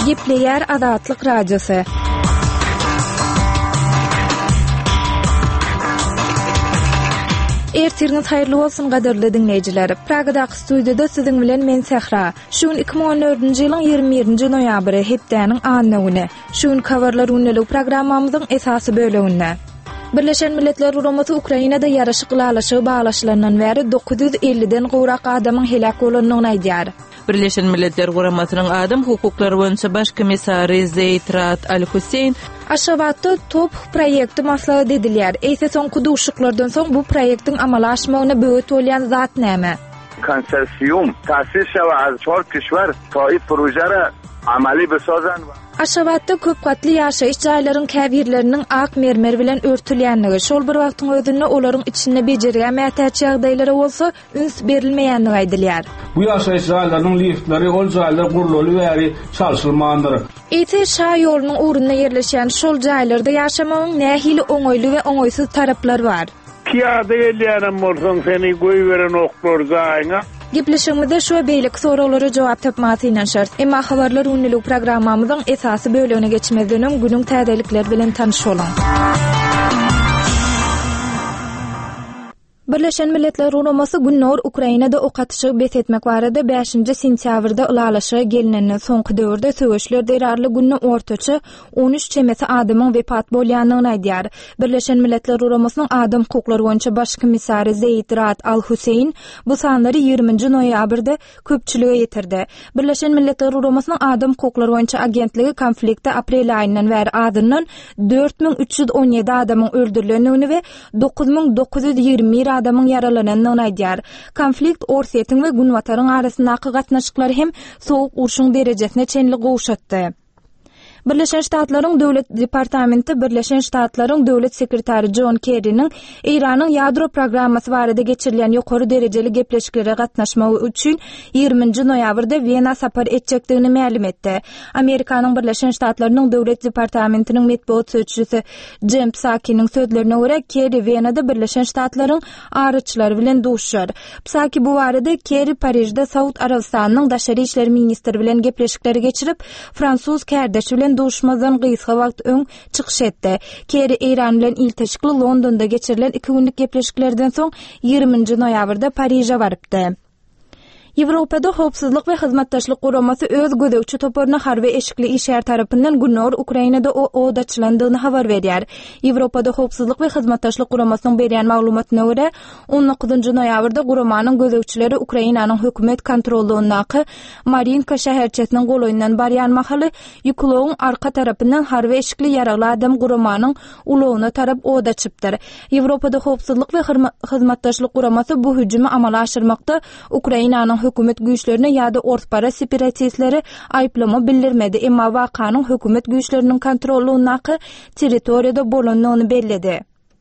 Gepleyer Azatlyk Radiosu. Ertiriniz hayırlı bolsun gaderli dinleyijiler. Pragadaky studiyada siziň bilen men Sehra. Şuň 2014-nji ýylyň 27-nji noýabry hepdäniň annawyny. Şuň kawarlar unnelü programmamyzyň esasy böleginde. Birleşen Milletler Guramasy Ukrainada ýaraşyk galaşygy baglaşylarynyň bäri 950-den gowrak adamyň helak bolanyny aýdýar. Birleşen Milletler Guramasynyň adam hukuklary boýunça baş komissary Zeid Raat Al-Hussein Aşgabatda top proýekti maslahat edilýär. Eýse soňky duşuklardan soň bu proýektiň amala aşmagyna böwet bolýan zat näme? کنسرسیوم تأسیس شود از 4 کشور تا این پروژه را عملی بسازن. Aşgabatda köp katly ýaşaýyş jaýlaryň käbirleriniň ak mermer bilen örtülýänligi, şol bir wagtyň özünde olaryň içinde bejerýän mätäç ýagdaýlary bolsa üns berilmeýänligi aýdylýar. Bu ýaşaýyş jaýlarynyň liftleri ol jaýlar gurulaly bäri çalşylmandyr. Ete şa ýolunyň urunyna ýerleşýän şol jaýlarda ýaşamagyň nähili oňoýly we oňoýsuz taraplary bar. Piyade gelýänem bolsaň seni goýberen oklar zaýňa. Gepleşigimizde şu beýlik soraglary jogap tapmasyna şart. Emma habarlar unnelük programmamyzyň esasy bölegine geçmezden öň günüň täzelikleri bilen tanışalım. Birleşen Milletler Guramasy günnor Ukrainada okatyşy besetmek barada 5-nji sentýabrda ulalaşyga gelinenden soňky döwürde söwüşler derarly günne ortaça 13 çemesi adamyň wepat bolýanyny aýdýar. Birleşen Milletler Guramasynyň adam hukuklary boýunça baş komissary Zeid Raat Al-Hussein bu sanlary 20-nji noýabrda köpçülige ýetirdi. Birleşen Milletler Guramasynyň adam hukuklary boýunça agentligi konfliktde aprel aýyndan bäri adından 4317 adamyň öldürilenini we 9920 adamyň yaralanynyny aýdýar. Konflikt Orsetýan we Günwataryň arasyndaky gatnaşyklary hem sowuk urşuň derejesine çenli gowşatdy. Birleşen Ştatlaryň Döwlet Departamenti Birleşen Ştatlaryň Döwlet Sekretary John Kerry'niň Iranyň ýadro programmasy barada geçirilen ýokary derejeli gepleşiklere gatnaşmagy üçin 20-nji noýabrda Wienaga sapar etjekdigini ma'lum etdi. Amerikanyň Birleşen Ştatlarynyň Döwlet Departamentiniň medeniýet söýçüsi Jem Psaki'niň sözlerine görä Kerry Wienada Birleşen Ştatlaryň araçlary bilen duşar. Psaki bu barada Kerry Parijde Saud Arabistanynyň daşary işleri ministri bilen gepleşikleri geçirip Fransuz kardeşi bilen duşmadan gysga wagt öň çykyş etdi. Kerry Iran bilen ilteşikli Londonda geçirilen 2 günlük gepleşiklerden soň 20-nji noýabrda Parijga barypdy. Ýewropada howpsuzlyk we hyzmatdaşlyk guramasy öz gödekçi toparyna harby eşikli işär tarapyndan günnor Ukrainada oda açylandygyny habar berýär. Ýewropada howpsuzlyk we hyzmatdaşlyk guramasynyň berýän maglumatyna görä 19-njy noýabrda guramanyň gödekçileri Ukrainanyň hökümet kontrolundaky Marinka şäherçesiniň goloýundan barýan mahaly ýüklegiň arka tarapyndan harby eşikli ýaragly adam guramanyň ulagyna tarap oda açypdyr. Ýewropada howpsuzlyk we hyzmatdaşlyk guramasy bu hüjümi amala aşyrmakda Ukrainanyň hökümet güýçlerine ýa-da ortpara separatistleri aýplama bildirmedi. Emma wakanyň hökümet güýçleriniň kontrolundaky territoriýada bolanyny belledi.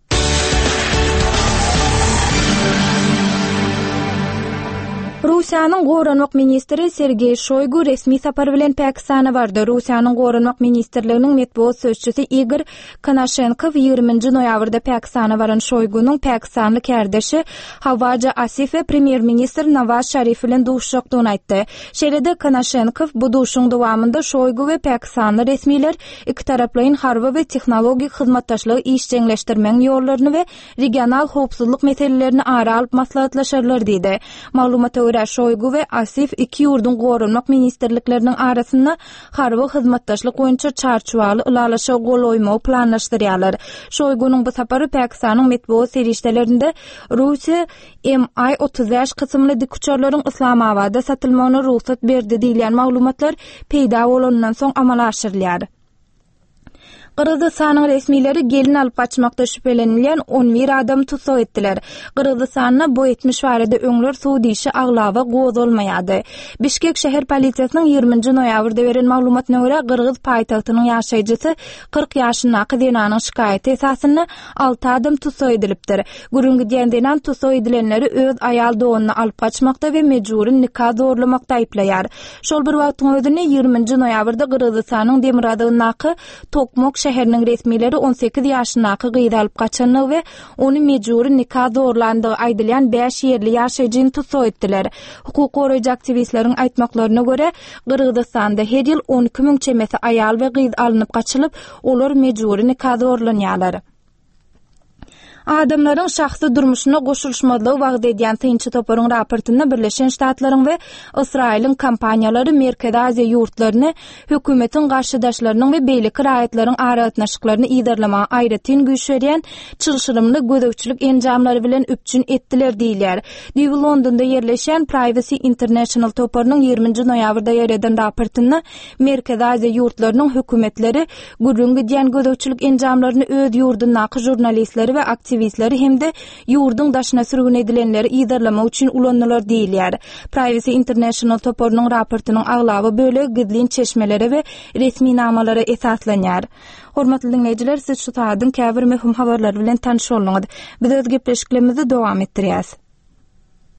Rusiýanyň Goranmak ministri Sergey Shoygu resmi sapar bilen Pakistana bardy. Rusiýanyň Goranmak ministrliginiň medeniýet söýçüsi Igor Konashenko 20-nji noýabrda Pakistana baran Shoygunyň Pakistanly kardeşi Hawaja Asif we premier ministr Nawaz Sharif bilen duşakdygyny aýtdy. Şeýlede Konashenko bu duşuň dowamında Shoygu we Pakistanly resmiler iki taraplaryň harby we tehnologik hyzmatdaşlygy işçileşdirmeň ýollaryny we regional howpsuzlyk meselelerini ara alyp maslahatlaşarlar diýdi. Maglumata Shoygu ve Asif iki ýurdun goranmak ministerlikleriniň arasynda harby hyzmatdaşlyk boýunça çarçuwaly ulalaşa goloýmagy planlaşdyrýarlar. Shoygunyň bu sapary Pakistanyň medeniýet serişdelerinde Russiýa Mi-35 kysymly dik uçarlaryň Islamabadda satylmagyna ruhsat berdi diýilen maglumatlar peýda bolandan soň amala aşyrylýar. Kırgızstanyň resmileri gelin alıp açmakda şüphelenilýän 11 adam tutsak etdiler. Kırgızstanyna bu 70 barada öňler suwdy işi aglawa goz bolmaýady. Bişkek şäher polisiýasynyň 20-nji noýabrda beren maglumatyna görä Kırgız paýtagtynyň ýaşaýjysy 40 ýaşyndaky Denanyň şikaýaty esasynda 6 adam tutsak edilipdir. Gürüngi Denan tutsak edilenleri öz aýal dogyny alyp açmakda we mejburi nikah zorlamakda aýplaýar. Şol bir wagtyň özünde 20-nji noýabrda Kırgızstanyň Demiradagyndaky Tokmok şäheriniň resmileri 18 ýaşyndaky gyzy alyp gaçanyny we ony mejburi nikah zorlandygy aýdylýan 5 ýerli ýaşaýjyny tutsak etdiler. Hukuk goraýjy aktivistleriň aýtmaklaryna görä, Gyrgyzstanda her ýyl 12 000 çemesi aýal we gyz alınıp gaçylyp, olar mejburi nikah zorlanýarlar. Adamlaryň şahsy durmuşyna goşulşmadygy wagt edýän Tynçy toparyň raportynda Birleşen Ştatlaryň we Israýlyň kampaniýalary Merkezi Aziýa ýurtlaryny hökümetiň garşydaşlarynyň we beýlik raýatlaryň aragatnaşyklaryny iýdarlamaga aýratyn güýçlerýän çylşyrymly gödökçilik enjamlary bilen üpçün etdiler diýilýär. Diýip Londonda ýerleşen Privacy International toparynyň 20 noýabrda ýereden raportynda Merkezi Aziýa ýurtlarynyň hökümetleri gurrun gidýän gödökçilik enjamlaryny öz ýurdundaky jurnalistleri we aktivistleri hemde ýurdun daşyna sürgün edilenleri iýdarlamak üçin ulandylar diýilýär. Privacy International toparynyň raportynyň aglaby böle gidlin çeşmelere we resmi namalara esaslanýar. Hormatly dinleýijiler, siz şu taýdan käbir möhüm habarlar bilen tanış bolňyz. Biz öz gepleşiklerimizi dowam etdirýäs.